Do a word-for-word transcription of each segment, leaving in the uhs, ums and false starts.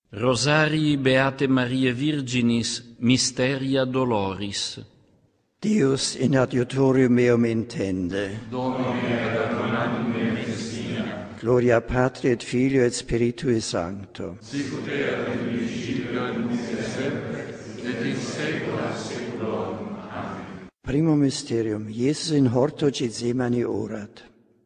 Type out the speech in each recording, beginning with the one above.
Rosarii Beate Mariae Virginis Mysteria Doloris. Deus in adiutorium meum intende. Domine ad adonam me festina. Gloria Patri et Filio et Spiritui Sancto. Sicut erat in principio et nunc et semper et in saecula saeculorum. Amen. Primum mysterium, Iesus in horto Gethsemane orat.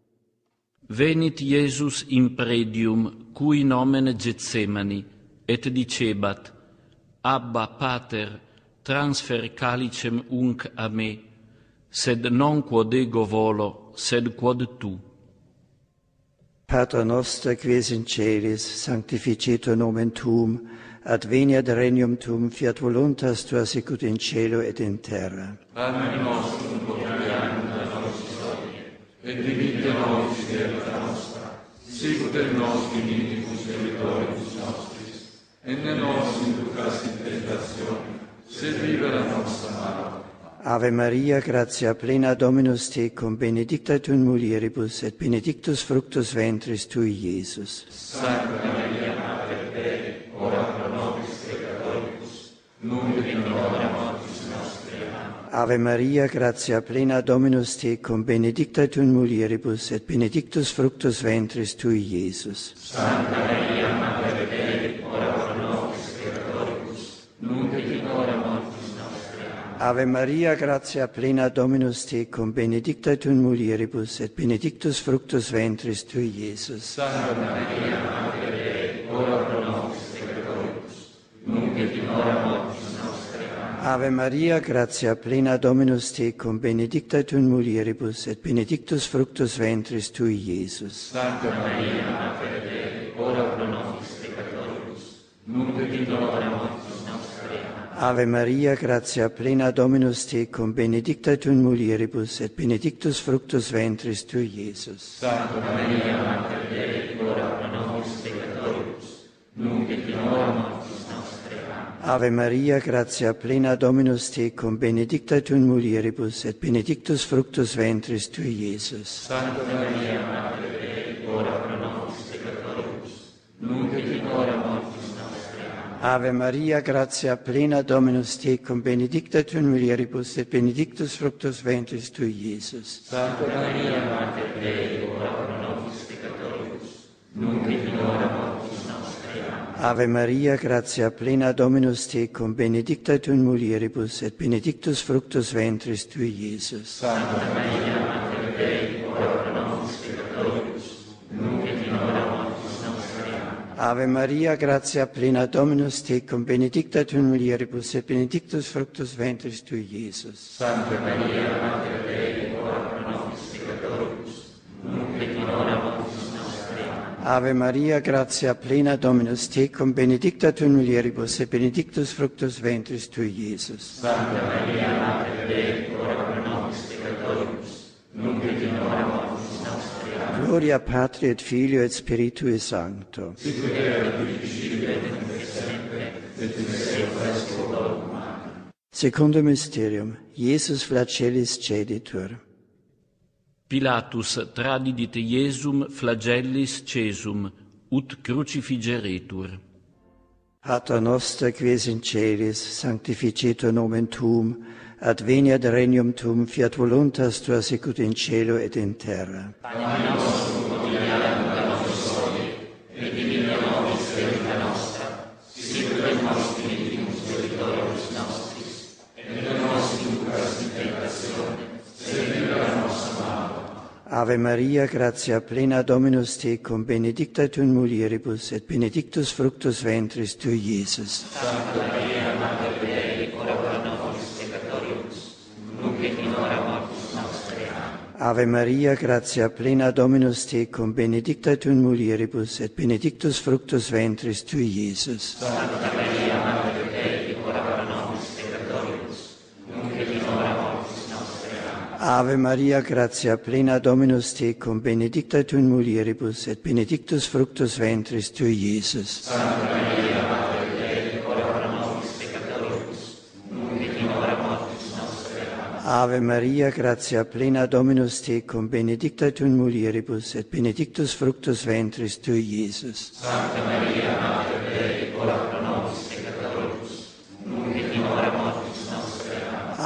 Venit Iesus in predium, cui nomen Gethsemani, et dicebat, Abba, Pater, transfer calicem unc a me, sed non quod ego volo, sed quod tu. Pater noster, ques in celis, sanctificetur nomen tuum, adveniat regnum tuum, fiat voluntas tua sicut in cielo et in terra. Panem nostrum quotidianum da nobis hodie, et dimitte nobis debita nostra, sicut et nos dimittimus debitoribus nostris, et ne nos inducas in tentatione, sed libera nos a malo. Ave Maria, gratia plena Dominus tecum, benedicta tu in mulieribus, et benedictus fructus ventris tui, Iesus. Sancta Maria, Mater Dei, ora pro nobis peccatoribus, nunc et in hora mortis nostre. Amen. Ave Maria, gratia plena Dominus tecum, benedicta tu in mulieribus, et benedictus fructus ventris tui, Iesus. Sancta Maria, Mater Dei, ora pro nobis peccatoribus, nunc et in hora mortis nostre. Amen. Ave Maria, gratia plena Dominus tecum, benedicta tu in mulieribus, et benedictus fructus ventris tui, Iesus. Santa Maria, Mater Dei, ora pro nobis peccatoribus, nunc et in hora mortis nostre. Amen. Ave Maria, gratia plena Dominus tecum, benedicta tu in mulieribus, et benedictus fructus ventris tui, Iesus. Santa Maria, Mater Dei, ora pro nobis peccatoribus, nunc et in hora mortis nostre. Amen. Ave Maria, gratia plena Dominus tecum, benedicta tu in mulieribus, et benedictus fructus ventris tui, Iesus. Santa Maria, Mater Dei, ora pro nobis peccatoribus, nunc et in hora mortis nostre. Amen. Ave Maria, gratia plena Dominus tecum, benedicta tu in mulieribus, et benedictus fructus ventris tui, Iesus. Santa Maria, Mater Dei, ora pro nobis peccatoribus, nunc et in hora mortis nostre. Amen. Ave Maria, gratia plena Dominus tecum, benedicta tu in mulieribus, et benedictus fructus ventris tui, Iesus. Santa Maria, Mater Dei, ora pro nobis peccatoribus, nunc et in hora mortis nostre. Amen. Ave Maria, gratia plena Dominus tecum, benedicta tu in mulieribus, et benedictus fructus ventris tui, Iesus. Santa Maria, Mater Dei, ora pro nobis peccatoribus, nunc et in hora mortis nostre. Amen. Ave Maria, gratia plena Dominus tecum, benedicta tu in mulieribus, et benedictus fructus ventris tui, Iesus. Santa Maria, Mater Dei, ora pro nobis peccatoribus, nunc et in hora mortis nostre. Amen. Ave Maria, gratia plena Dominus tecum, benedicta tu in mulieribus, et benedictus fructus ventris tui, Iesus. Santa Maria, Mater Dei, ora pro nobis peccatoribus, nunc et in hora mortis nostre. Amen. Gloria Patri et Filio et Spiritui Sancto. Sicut erat in principio et nunc et semper et in saecula saeculorum. Amen. Secundum mysterium, Iesus flagellis ceditur. Pilatus tradidit Iesum flagellis cesum, ut crucifigeretur. Pater noster, ques in celis, sanctificetur nomen tuum, adveniat regnum tuum, fiat voluntas tua sicut in cielo et in terra. Panem nostrum quotidianum da nobis hodie, et dimitte nobis debita nostra, sicut et nos dimittimus debitoribus nostris, et ne nos inducas in tentatione, sed libera nos a malo. Ave Maria, gratia plena Dominus tecum, benedicta tu in mulieribus, et benedictus fructus ventris tui, Iesus. Santa Maria, Mater Dei, ora pro nobis peccatoribus, nunc et in hora mortis nostre. Amen. Ave Maria, gratia plena Dominus tecum, benedicta tu in mulieribus, et benedictus fructus ventris tui, Iesus. Santa Maria, Mater Dei, ora pro nobis peccatoribus, nunc et in hora mortis nostre. Amen. Ave Maria, gratia plena Dominus tecum, benedicta tu in mulieribus, et benedictus fructus ventris tui, Iesus. Santa Maria, Mater Dei, ora pro nobis peccatoribus, nunc et in hora mortis nostre. Amen. Ave Maria, gratia plena Dominus tecum, benedicta tu in mulieribus, et benedictus fructus ventris tui, Iesus. Santa Maria, Mater Dei, ora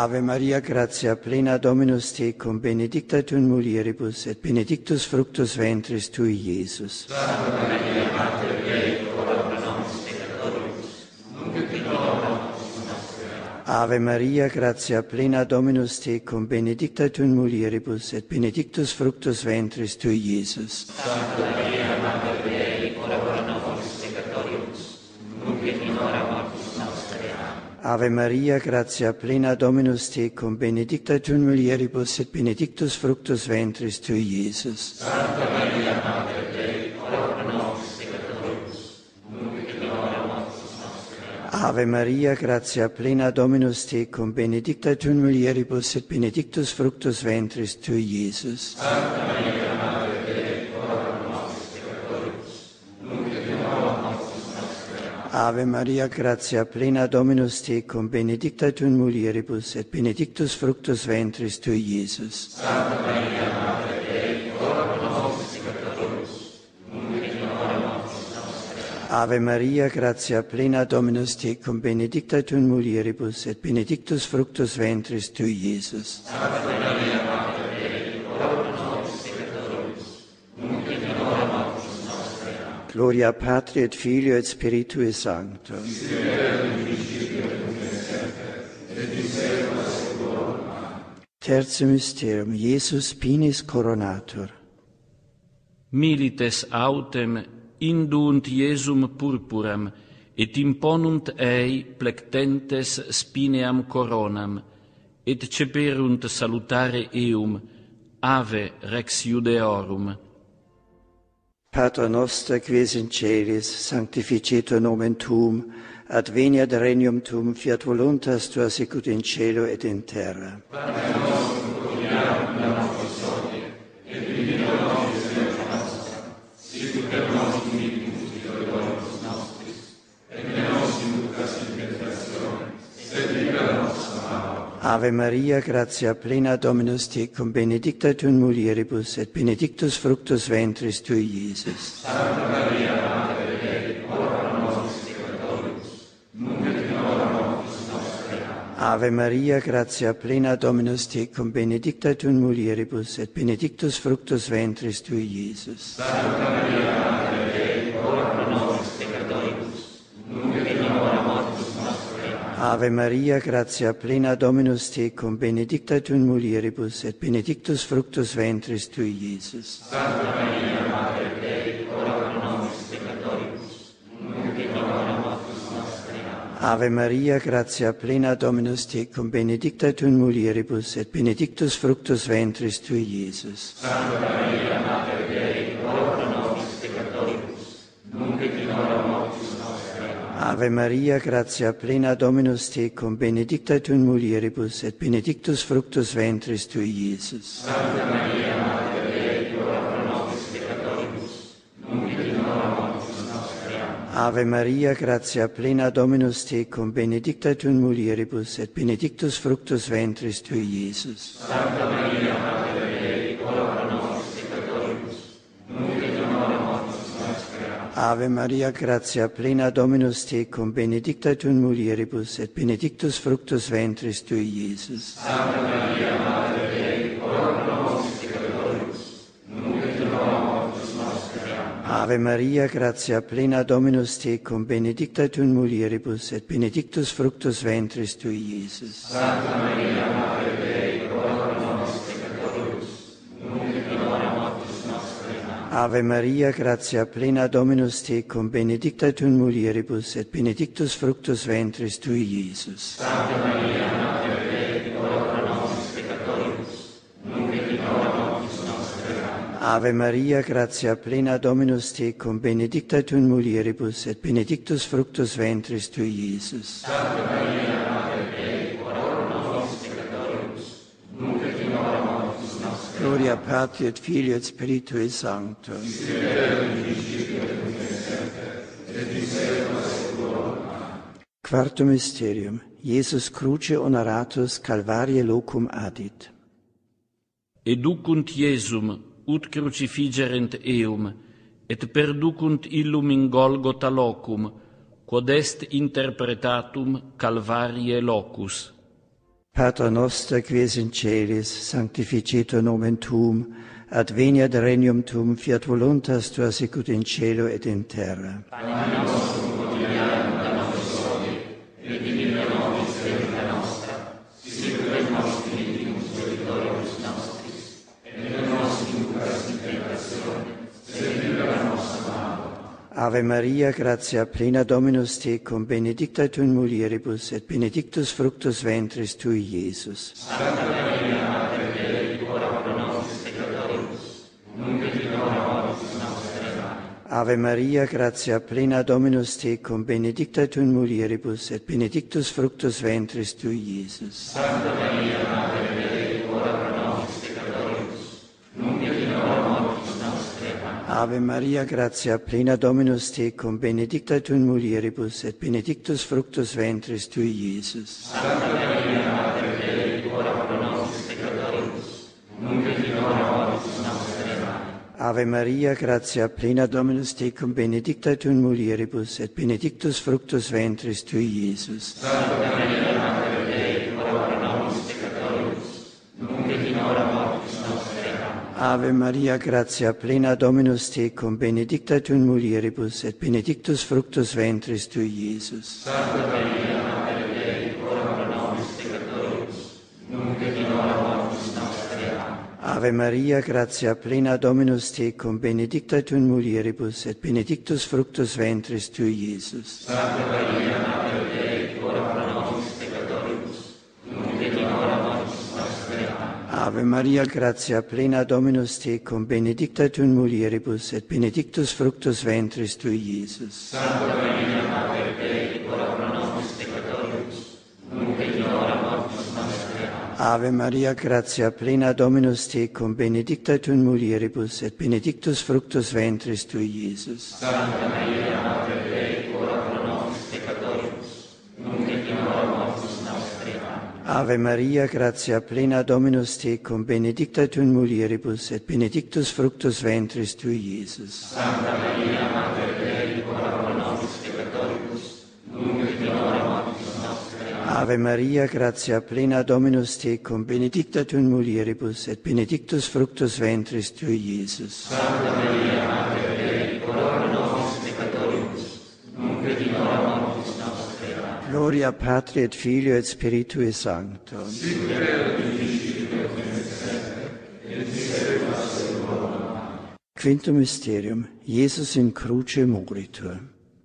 Ave Maria, gratia plena, Dominus tecum, benedicta tu in mulieribus, et benedictus fructus ventris tui, Iesus. Santa Maria, Mater Dei, ora pro nobis peccatoribus, nunc et in hora mortis nostre. Ave Maria, gratia plena, Dominus tecum, benedicta tu in mulieribus, et benedictus fructus ventris tui, Iesus. Santa Maria, Mater Dei, ora pro nobis peccatoribus, nunc et in hora mortis nostre. Ave Maria, gratia plena, Dominus tecum, benedicta tu in mulieribus, et benedictus fructus ventris tui, Iesus. Santa Maria, Mater Dei, ora pro nobis peccatoribus, nunc et in hora mortis nostre. Ave Maria, gratia plena, Dominus tecum, benedicta tu in mulieribus, et benedictus fructus ventris tui, Iesus. Santa Maria, Mater Dei, ora pro nobis peccatoribus, nunc et in hora mortis nostre. Ave Maria, gratia plena, Dominus tecum, benedicta tu in mulieribus, et benedictus fructus ventris tui, Iesus. Santa Maria, Mater Dei, ora pro nobis peccatoribus, nunc et in hora mortis nostre. Ave Maria, gratia plena, Dominus tecum, benedicta tu in mulieribus, et benedictus fructus ventris tui, Iesus. Santa Maria, Mater Dei, ora pro nobis peccatoribus, nunc et in hora mortis nostre. Gloria Patri et Filio et Spiritui Sancto. Tertium mysterium, Iesus pinis coronatur. Milites autem indunt Iesum purpuram, et imponunt ei plectentes spineam coronam, et ceperunt salutare eum, ave rex Iudeorum. Pater noster, quies in celis, sanctificetur nomen tuum, adveniat regnum tuum, fiat voluntas tua sicut in cielo et in terra. Pater nostrum quotidianum da nobis hodie, et dimitte nobis debita nostra, sicut et nos dimittimus deudoribus nostris, et ne nos inducas in tentatione, sed libera nos a malo. Ave Maria, gratia plena, Dominus tecum, benedicta tu in mulieribus, et benedictus fructus ventris tui, Iesus. Santa Maria, Mater Dei, ora pro nobis peccatoribus, nunc et in hora mortis nostre. Ave Maria, gratia plena, Dominus tecum, benedicta tu in mulieribus, et benedictus fructus ventris tui, Iesus. Santa Maria, Mater Dei, ora pro nobis peccatoribus, nunc et in hora mortis nostre. Ave Maria, gratia plena, Dominus tecum, benedicta tu in mulieribus, et benedictus fructus ventris tui, Iesus. Santa Maria, Mater Dei, ora pro nobis peccatoribus, nunc et in hora mortis nostre. Ave Maria, gratia plena, Dominus tecum, benedicta tu in mulieribus, et benedictus fructus ventris tui, Iesus. Santa Maria, Mater Dei, ora pro nobis peccatoribus, nunc et in hora mortis nostre. Ave Maria, gratia plena, Dominus tecum, benedicta tu in mulieribus, et benedictus fructus ventris tui, Iesus. Santa Maria, Mater Dei, ora pro nobis peccatoribus, nunc et in hora mortis nostre. Ave Maria, gratia plena, Dominus tecum, benedicta tu in mulieribus, et benedictus fructus ventris tui, Iesus. Santa Maria, Mater Dei, ora pro nobis peccatoribus, nunc et in hora mortis nostre. Ave Maria, gratia plena, Dominus tecum, benedicta tu in mulieribus, et benedictus fructus ventris tui, Iesus. Santa Maria, Mater Dei, ora pro nobis peccatoribus, nunc et in hora mortis nostre. Ave Maria, gratia plena, Dominus tecum, benedicta tu in mulieribus, et benedictus fructus ventris tui, Iesus. Santa Maria, Mater Dei, ora pro nobis peccatoribus, nunc et in hora mortis nostre. Ave Maria, gratia plena, Dominus tecum, benedicta tu in mulieribus, et benedictus fructus ventris tui, Iesus. Santa Maria, Mater Dei, ora pro nobis peccatoribus, nunc et in hora mortis nostre. Ave Maria, gratia plena, Dominus tecum, benedicta tu in mulieribus, et benedictus fructus ventris tui, Iesus. Santa Maria, Mater Dei, ora pro nobis peccatoribus, nunc et in hora mortis nostre. Gloria Patri et Filio et Spiritui Sancto. Quartum mysterium, Iesus cruce honoratus calvarie locum adit. Educunt Iesum, ut crucifigerent eum, et perducunt illum in Golgota locum, quod est interpretatum calvarie locus. Pater noster, qui es in celis, sanctificetur nomen tuum, adveniat regnum tuum, fiat voluntas tua sicut in cielo et in terra. Pane nostrum quotidianum da nobis hodie, et dimitte nobis debita nostra, sicut et nos dimittimus debitoribus nostris, et ne nos inducas in tentatione, sed libera nos a malo. Ave Maria, gratia plena Dominus tecum, benedicta tu in mulieribus, et benedictus fructus ventris tui, Iesus. Santa Maria, Mater Dei, ora pro nobis peccatoribus, nunc et in hora mortis nostre. Amen. Ave Maria, gratia plena Dominus tecum, benedicta tu in mulieribus, et benedictus fructus ventris tui, Iesus. Santa Maria, Mater Dei, ora pro nobis peccatoribus, nunc et in hora mortis nostre. Amen. Ave Maria, gratia plena Dominus tecum, benedicta tu in mulieribus, et benedictus fructus ventris tui, Iesus. Santa Maria, Mater Dei, ora pro nobis peccatoribus, nunc et in hora mortis nostre. Amen. Ave Maria, gratia plena Dominus tecum, benedicta tu in mulieribus, et benedictus fructus ventris tui, Iesus. Santa Maria, Mater Dei, ora pro nobis peccatoribus, nunc et in hora mortis nostre. Amen. Ave Maria, gratia plena Dominus tecum, benedicta tu in mulieribus, et benedictus fructus ventris tui, Iesus. Santa Maria, Mater Dei, ora pro nobis peccatoribus, nunc et in hora mortis nostre. Amen. Ave Maria, gratia plena Dominus tecum, benedicta tu in mulieribus, et benedictus fructus ventris tui, Iesus. Santa Maria, Mater Dei, ora pro nobis peccatoribus, nunc et in hora mortis nostre. Amen. Ave Maria, gratia plena Dominus tecum, benedicta tu in mulieribus, et benedictus fructus ventris tui, Iesus. Santa Maria, Mater Dei, ora pro nobis peccatoribus, nunc et in hora mortis nostre. Amen. Ave Maria, gratia plena Dominus tecum, benedicta tu in mulieribus, et benedictus fructus ventris tui, Iesus. Santa Maria, Mater Dei, ora pro nobis peccatoribus, nunc et in hora mortis nostre. Amen. Ave Maria, gratia plena Dominus tecum, benedicta tu in mulieribus, et benedictus fructus ventris tui, Iesus. Santa Maria, Mater Dei, ora pro nobis peccatoribus, nunc et in hora mortis nostre. Amen. Ave Maria, gratia plena Dominus tecum, benedicta tu in mulieribus, et benedictus fructus ventris tui, Iesus. Santa Maria, Mater Dei, ora pro nobis peccatoribus, nunc et in hora mortis nostre. Amen. Gloria Patri et Filio et Spiritui Sancto. Quintum Mysterium, Jesus in cruce moritur.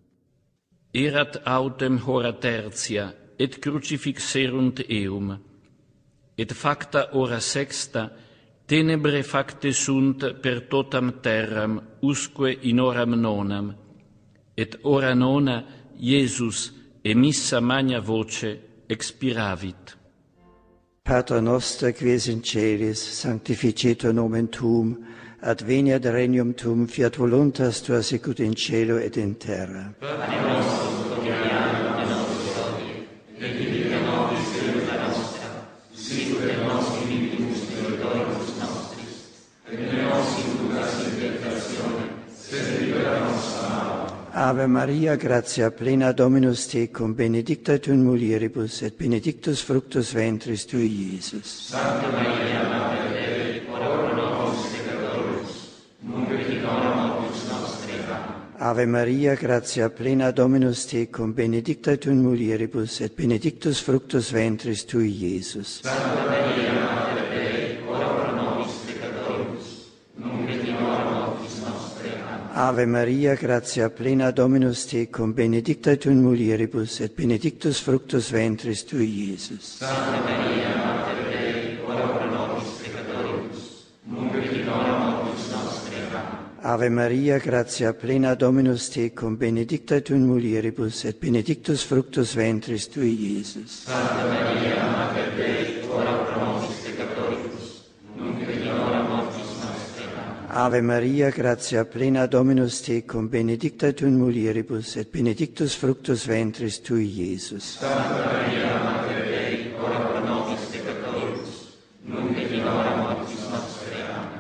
Erat autem hora tertia, et crucifixerunt eum. Et facta hora sexta, tenebre facte sunt per totam terram, usque in horam nonam. Et hora nona, Iesus, emissa magna voce, expiravit. Pater noster, qui es in celis, sanctificetur nomen tuum, adveniat regnum tuum, fiat voluntas tua sicut in cielo et in terra. Pane nostrum quotidianum da nobis hodie, et dimitte nobis debita nostra, sicut et nos dimittimus debitoribus nostris, et ne nos inducas in tentatione, sed libera nos a malo. Ave Maria, gratia plena Dominus tecum, benedicta tu in mulieribus, et benedictus fructus ventris tui, Iesus. Santa Maria, Mater Dei, ora pro nobis peccatoribus, nunc et in hora mortis nostre. Amen. Ave Maria, gratia plena Dominus tecum, benedicta tu in mulieribus, et benedictus fructus ventris tui, Iesus. Santa Maria, Mater Dei, ora pro nobis peccatoribus, nunc et in hora mortis nostre. Amen. Ave Maria, gratia plena Dominus tecum, benedicta tu in mulieribus, et benedictus fructus ventris tui, Iesus. Santa Maria, Mater Dei, ora pro nobis peccatoribus, nunc et in hora mortis nostre. Amen. Ave Maria, gratia plena Dominus tecum, benedicta tu in mulieribus, et benedictus fructus ventris tui, Iesus. Santa Maria, Mater Dei, ora pro nobis peccatoribus, nunc et in hora mortis nostre. Amen. Ave Maria, gratia plena Dominus tecum, benedicta tu in mulieribus, et benedictus fructus ventris tui, Iesus. Santa Maria, Mater Dei, ora pro nobis peccatoribus, nunc et in hora mortis nostre. Amen.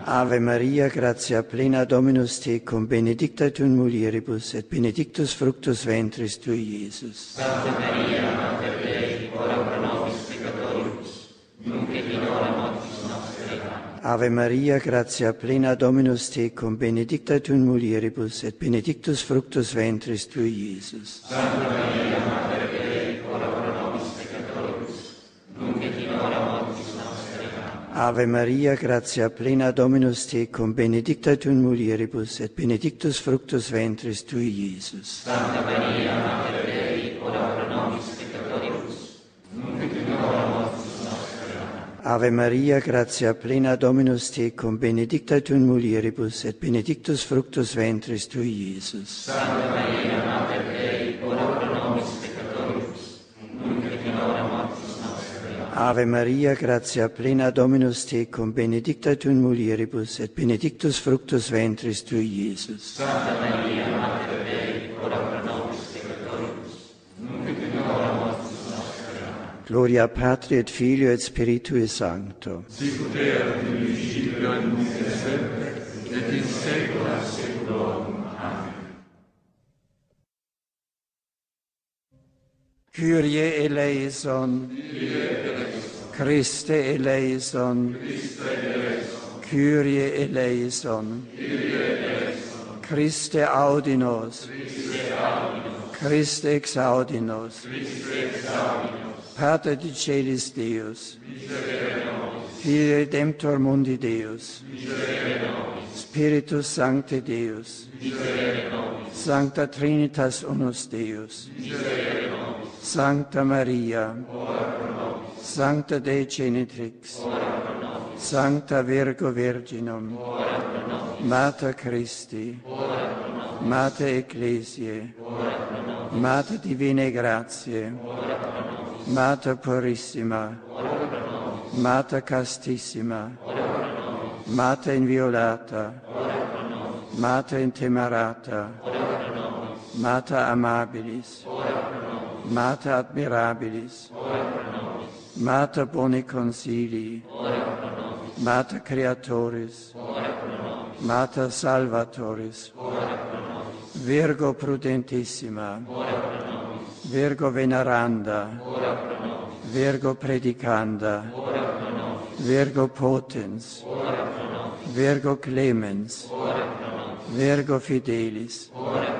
Ave Maria, gratia plena Dominus tecum, benedicta tu in mulieribus, et benedictus fructus ventris tui, Iesus. Santa Maria, Mater Dei, ora pro nobis peccatoribus, nunc et in hora mortis nostre. Amen. Ave Maria, gratia plena Dominus tecum, benedicta tu in mulieribus, et benedictus fructus ventris tui, Iesus. Santa Maria, Mater Dei, ora pro nobis peccatoribus, nunc et in hora mortis nostre. Amen. Ave Maria, gratia plena Dominus tecum, benedicta tu in mulieribus, et benedictus fructus ventris tui, Iesus. Santa Maria, Mater Dei, ora pro nobis peccatoribus, nunc et in hora mortis nostre. Amen. Ave Maria, gratia plena Dominus tecum, benedicta tu in mulieribus, et benedictus fructus ventris tui, Iesus. Santa Maria, Mater Dei, ora pro nobis peccatoribus, nunc et in hora mortis nostre. Amen. Ave Maria, gratia plena Dominus tecum, benedicta tu in mulieribus, et benedictus fructus ventris tui, Iesus. Santa Maria, Mater Dei, ora pro nobis peccatoribus, nunc et in hora mortis nostre. Amen. Gloria Patri et Filio et Spiritui Sancto. Sicut erat in principio et nunc et semper, et in saecula saeculorum. Amen. Kyrie eleison. Christe eleison. Kyrie eleison. Christe audi nos. Christe exaudi nos. Pater de Celis Deus. Filii Redemptor mundi Deus. Spiritus Sancte Deus. Sancta Trinitas unus Deus. Sancta Maria. Sancta Dei Genitrix. Sancta Virgo Virginum. Mater Christi. Mater Ecclesiae. Mater Divinae Gratiae. Mater Purissima. Mater Castissima. Mater Inviolata. Mater Intemerata. Mater Amabilis. Mater Admirabilis. Mater Boni Consilii. Mater Creatoris. Mater Salvatoris. Virgo Prudentissima. Virgo Veneranda. Virgo Predicanda. Virgo Potens. Virgo Clemens. Virgo Fidelis.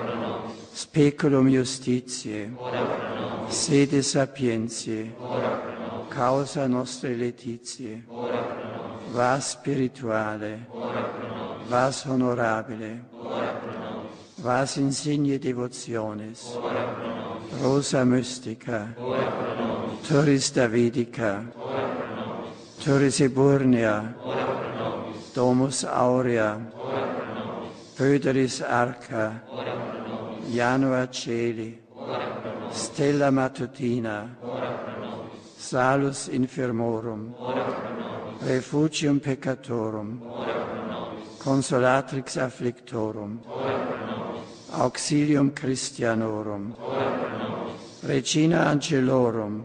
Speculum Justitiae. Sede Sapientiae. Causa nostre laetitiae. Vas spirituale. Vas honorabile. Vas insigne devotionis. Rosa mystica. Turris Davidica. Turris Eburnea. Domus Aurea. Pöderis Arca. Janua Celi. Stella Matutina. Salus Infirmorum. Refugium Peccatorum. Consolatrix Afflictorum. Auxilium Christianorum. Regina Angelorum.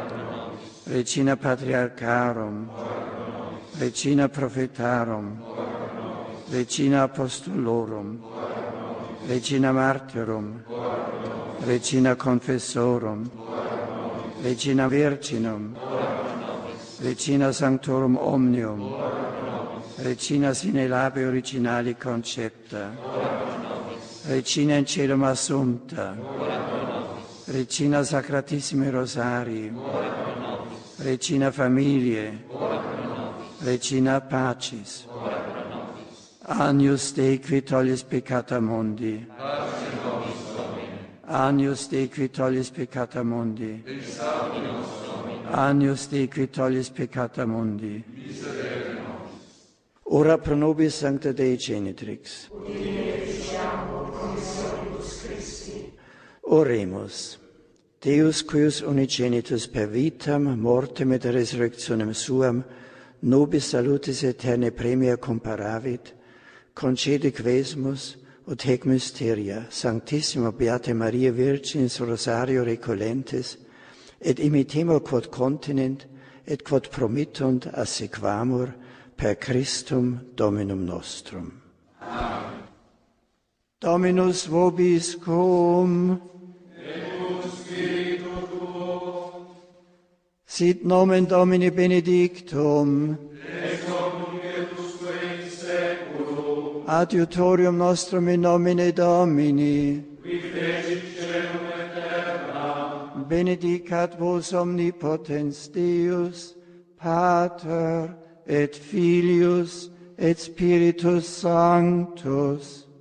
Regina Patriarcharum. Regina Prophetarum. Regina Apostolorum. Regina Martyrum. Regina Confessorum. Regina Virginum. Regina Sanctorum Omnium. Regina sine labe originali concepta. Regina in celum assumpta. Regina Sacratissimi Rosarii. Regina Familiae. Regina Pacis. Agnus Dei qui tollis peccata mundi. Agnus Dei qui tollis peccata mundi. Agnus Dei qui tollis peccata mundi. Ora pro nobis Sancta Dei Genitrix. Oremus. Deus cuius unigenitus per vitam, mortem et resurrectionem suam, nobis salutis aeternae premia comparavit, concede quesmus, ut hec mysteria, Sanctissima Beata Maria Virginis Rosario recolentes, et imitemur quod continent, et quod promittunt assequamur, per Christum Dominum nostrum. Amen. Dominus vobiscum. Et spiritu tuo. Sit nomen Domini benedictum. Ex hoc nunc et usque in saeculum. Adiutorium nostrum in nomine Domini. Qui fecit caelum et terram. Benedicat vos omnipotens Deus, Pater et Filius et Spiritus Sanctus.